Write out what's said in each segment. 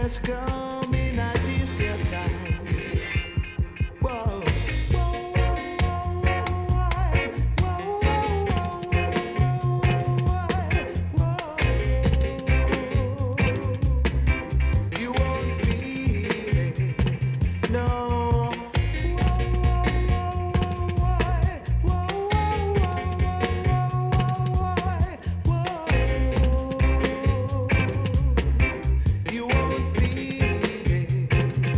has come in at this your time. Whoa. You won't feel it, no. You won't feel it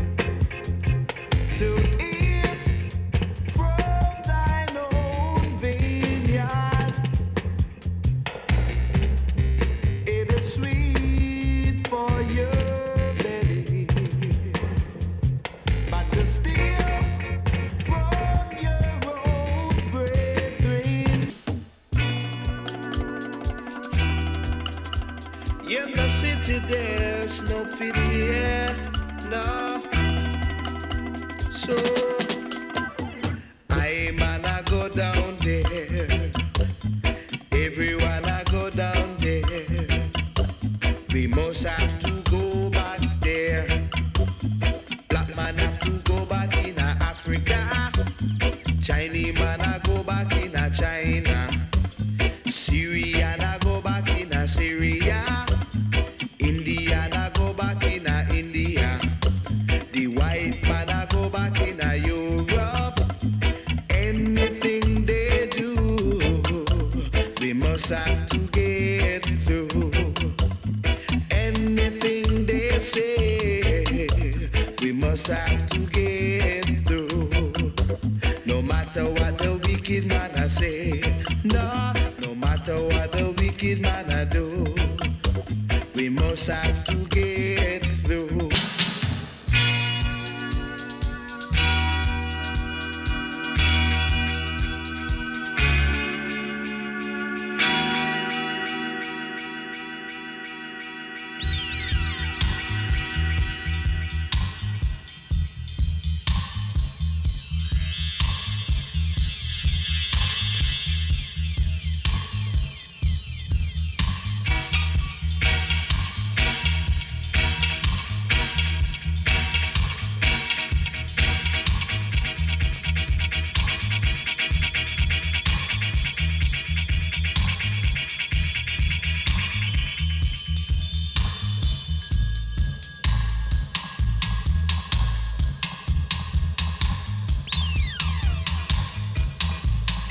to eat from thine own vineyard. It is sweet for your belly, but to steal from your own brethren. In the city there's no pity, yeah, no. So I man I go down there, everyone I go down there. We must have to go back there. Black man have to go back in Africa. Chinese man I go back in China. Syrian I go back in Syria. Indian I go back in India. The white man I go back in Europe. Anything they do, we must have to get through. Anything they say, we must have to get through. No matter what the wicked man I say, no, no matter what the wicked man